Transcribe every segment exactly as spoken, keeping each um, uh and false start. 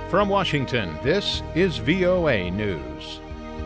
From Washington, this is V O A News.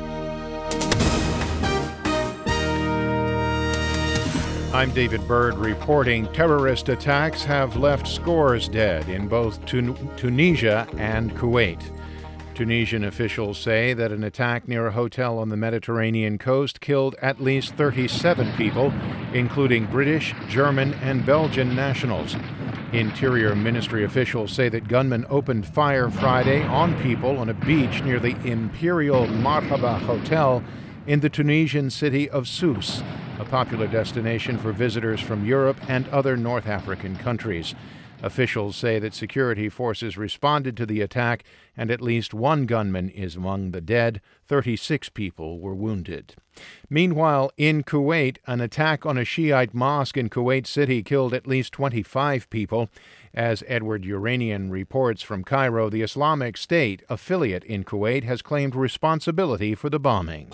I'm David Byrd reporting terrorist attacks have left scores dead in both Tun- Tunisia and Kuwait. Tunisian officials say that an attack near a hotel on the Mediterranean coast killed at least thirty-seven people, including British, German, and Belgian nationals. Interior Ministry officials say that gunmen opened fire Friday on people on a beach near the Imperial Marhaba Hotel in the Tunisian city of Sousse, a popular destination for visitors from Europe and other North African countries. Officials say that security forces responded to the attack, and at least one gunman is among the dead. thirty-six people were wounded. Meanwhile, in Kuwait, an attack on a Shiite mosque in Kuwait City killed at least twenty-five people. As Edward Uranian reports from Cairo, the Islamic State affiliate in Kuwait has claimed responsibility for the bombing.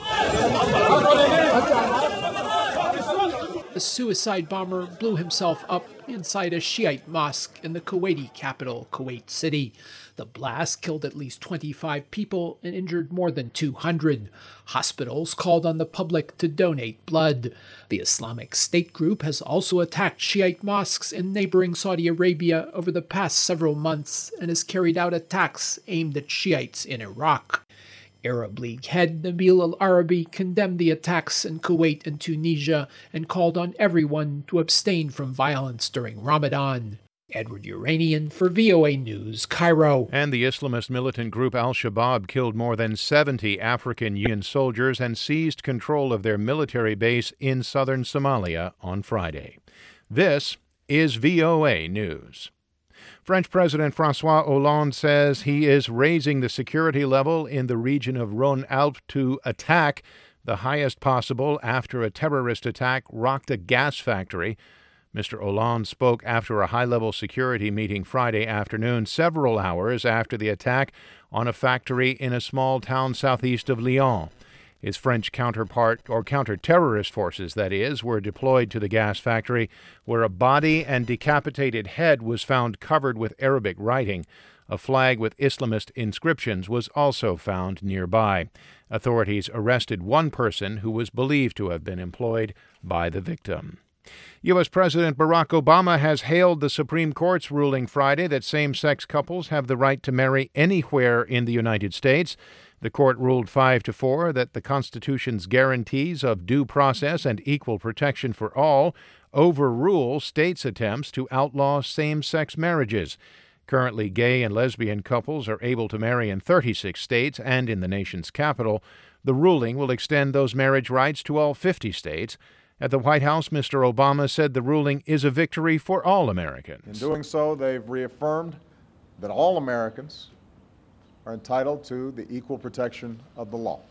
A suicide bomber blew himself up inside a Shiite mosque in the Kuwaiti capital, Kuwait City. The blast killed at least twenty-five people and injured more than two hundred. Hospitals called on the public to donate blood. The Islamic State group has also attacked Shiite mosques in neighboring Saudi Arabia over the past several months and has carried out attacks aimed at Shiites in Iraq. Arab League head Nabil al-Arabi condemned the attacks in Kuwait and Tunisia and called on everyone to abstain from violence during Ramadan. Edward Uranian for V O A News, Cairo. And the Islamist militant group Al-Shabaab killed more than seventy African Union soldiers and seized control of their military base in southern Somalia on Friday. This is V O A News. French President François Hollande says he is raising the security level in the region of Rhône-Alpes to attack, the highest possible after a terrorist attack rocked a gas factory. Mister Hollande spoke after a high-level security meeting Friday afternoon, several hours after the attack on a factory in a small town southeast of Lyon. His French counterpart, or counter-terrorist forces, that is, were deployed to the gas factory, where a body and decapitated head was found covered with Arabic writing. A flag with Islamist inscriptions was also found nearby. Authorities arrested one person who was believed to have been employed by the victim. U S. President Barack Obama has hailed the Supreme Court's ruling Friday that same-sex couples have the right to marry anywhere in the United States. The court ruled five to four that the Constitution's guarantees of due process and equal protection for all overrule states' attempts to outlaw same-sex marriages. Currently, gay and lesbian couples are able to marry in thirty-six states and in the nation's capital. The ruling will extend those marriage rights to all fifty states. At the White House, Mister Obama said the ruling is a victory for all Americans. In doing so, they've reaffirmed that all Americans are entitled to the equal protection of the law,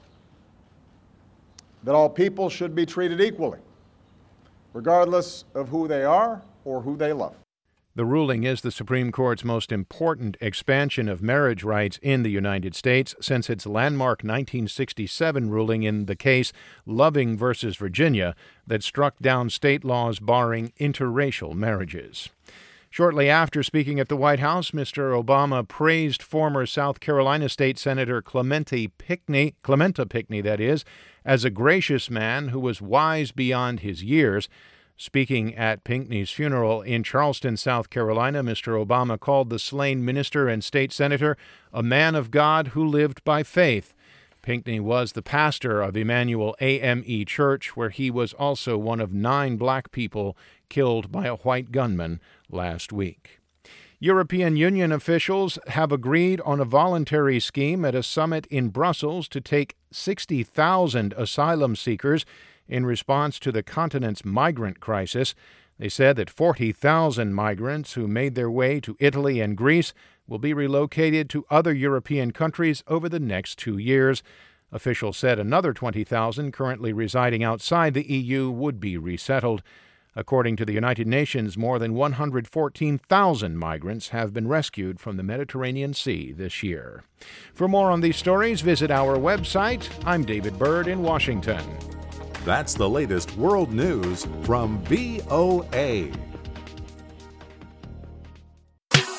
that all people should be treated equally, regardless of who they are or who they love. The ruling is the Supreme Court's most important expansion of marriage rights in the United States since its landmark nineteen sixty-seven ruling in the case Loving versus Virginia that struck down state laws barring interracial marriages. Shortly after speaking at the White House, Mister Obama praised former South Carolina State Senator Clementa Pinckney, Clementa Pinckney, that is, as a gracious man who was wise beyond his years. Speaking at Pinckney's funeral in Charleston, South Carolina, Mister Obama called the slain minister and state senator a man of God who lived by faith. Pinckney was the pastor of Emmanuel A M E Church, where he was also one of nine black people killed by a white gunman last week. European Union officials have agreed on a voluntary scheme at a summit in Brussels to take sixty thousand asylum seekers in response to the continent's migrant crisis. They said that forty thousand migrants who made their way to Italy and Greece will be relocated to other European countries over the next two years. Officials said another twenty thousand currently residing outside the E U would be resettled. According to the United Nations, more than one hundred fourteen thousand migrants have been rescued from the Mediterranean Sea this year. For more on these stories, visit our website. I'm David Byrd in Washington. That's the latest world news from V O A.